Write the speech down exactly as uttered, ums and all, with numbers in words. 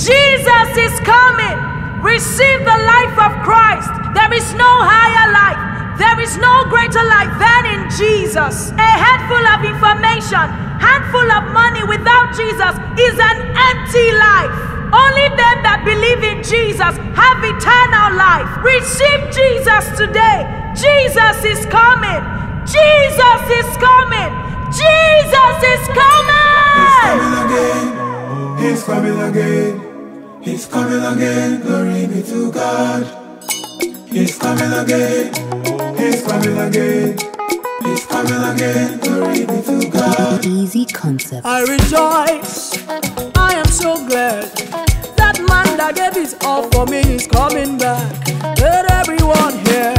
Jesus is coming. Receive the life of Christ. There is no higher life. There is no greater life than in Jesus. A head full of information, handful of money without Jesus is an empty life. Only them that believe in Jesus have eternal life. Receive Jesus today. Jesus is coming. Jesus is coming. Jesus is coming. He's coming again. He's coming again. Glory be to God. He's coming again. He's coming again. He's coming again. Glory be to God. Easy concept. I rejoice. I am so glad. That man that gave his all for me is coming back. Let everyone hear.